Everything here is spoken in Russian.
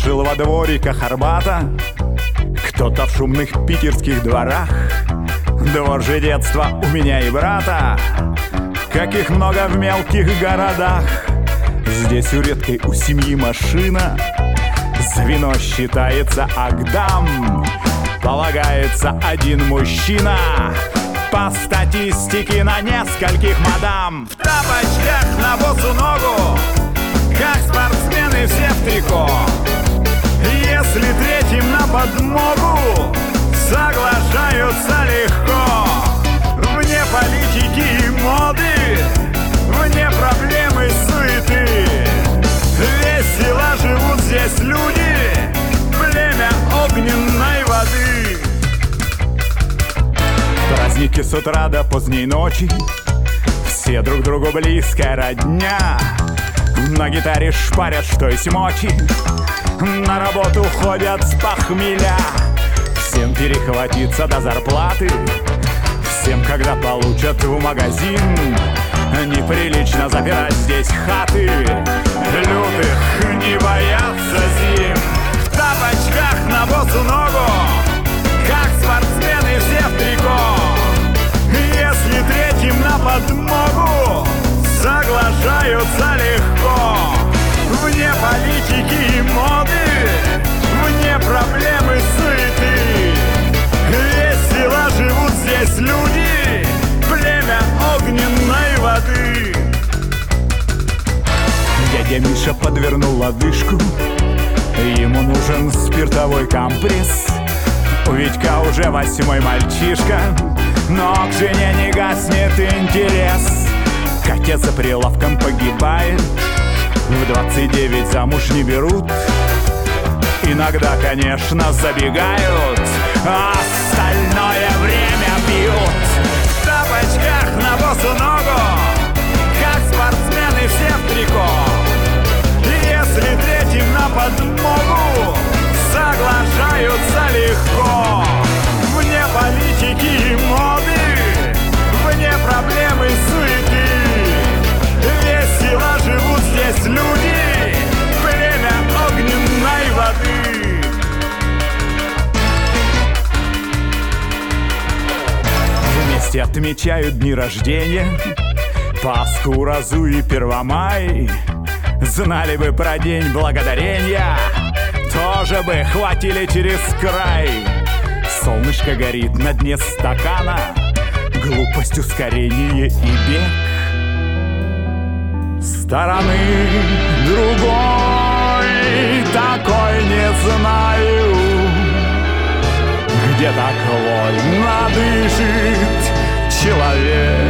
жил во двориках Арбата, кто-то в шумных питерских дворах. Двор же детства у меня и брата, каких много в мелких городах. Здесь у редкой у семьи машина, звено считается агдам. Полагается один мужчина по статистике на нескольких мадам. В тапочках на босу ногу, как спортсмены все в трико. Если третьим на подмогу, соглашаются легко. Вне политики и моды, вне проблемы суеты, весело живут здесь люди, племя огненной воды. Праздники с утра до поздней ночи, все друг другу близкая родня. На гитаре шпарят, что есть мочи, на работу ходят с похмелья. Всем перехватиться до зарплаты, всем, когда получат в магазин. Неприлично запирать здесь хаты, лютых не боятся зим. В тапочках на босу ногу, как спортсмены все в трико. Если третьим на подмогу, соглашаются легко. Вне политики и моды, вне проблемы суеты, весело живут здесь люди, племя огненной воды. Дядя Миша подвернул лодыжку, ему нужен спиртовой компресс. У Витька уже 8-й мальчишка, но к жене не гаснет интерес. Отец за прилавком погибает, в 29 замуж не берут. Иногда, конечно, забегают, а остальное время пьют. В тапочках на босу ногу, как спортсмены все в трико. Если третьим на подмогу, соглашаются легко. Вне политики и моды, вне проблемы и суеты, весело живут здесь люди, племя огненной воды. Вместе отмечают дни рождения, Пасху, Уразу и Первомай. Знали бы про день благодарения, тоже бы хватили через край. Солнышко горит на дне стакана, глупость, ускорение и бег. Стороны другой такой не знаю, где так вольно дышит человек.